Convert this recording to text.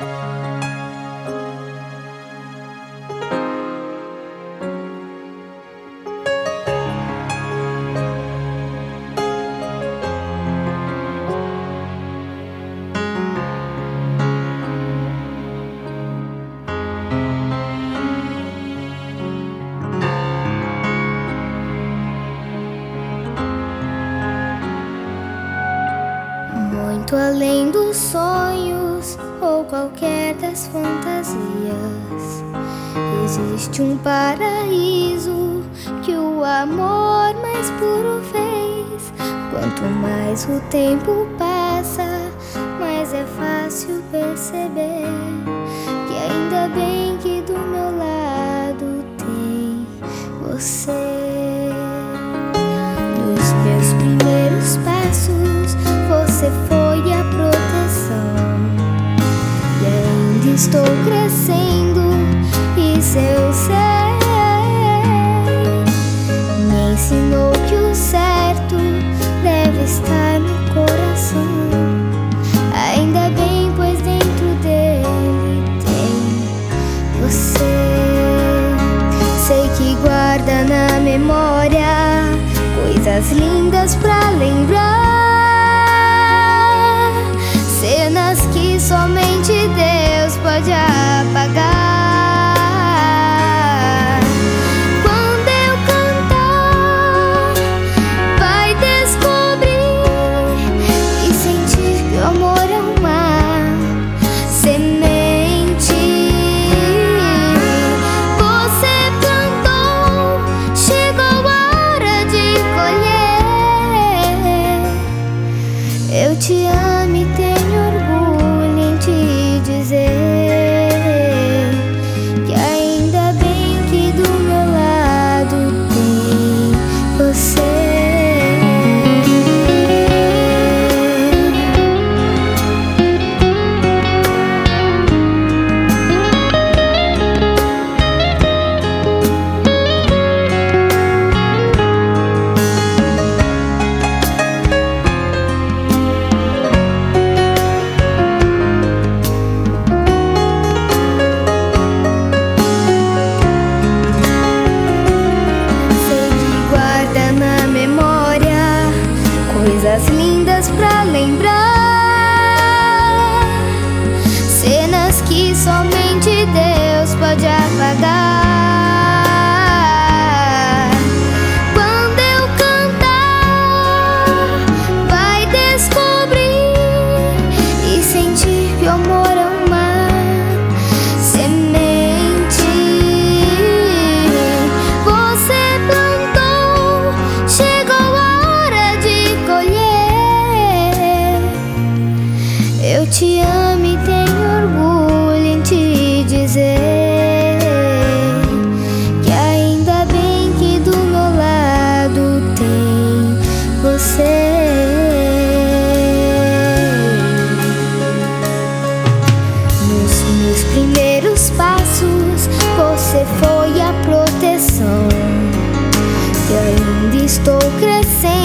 Muito além dos sonhos ou qualquer das fantasias, existe um paraíso que o amor mais puro fez. Quanto mais o tempo passa, mais é fácil perceber que ainda bem que do meu lado tem você. Nos meus primeiros passos, você foi a proteção, e ainda estou crescendo, isso eu sei. Me ensinou que o certo deve estar no coração. Ainda bem, pois dentro dele tem você. Sei que guarda na memória coisas lindas pra lembrar, cenas que somente Deus pode apagar. Quando eu cantar, vai descobrir e sentir que o amor é uma semente. Você plantou, chegou a hora de colher. Eu te amo e tenho orgulho em te dizer que ainda bem que do meu lado tem você. Coisas lindas pra lembrar, cenas que somente Deus pode apagar. Quando eu cantar, vai descobrir e sentir que o amor é uma semente. Você plantou, chegou a hora de colher. Eu te amo e tenho orgulho em te dizer que ainda bem que do meu lado tem você. Nos meus primeiros passos, você foi a proteção, e ainda estou crescendo.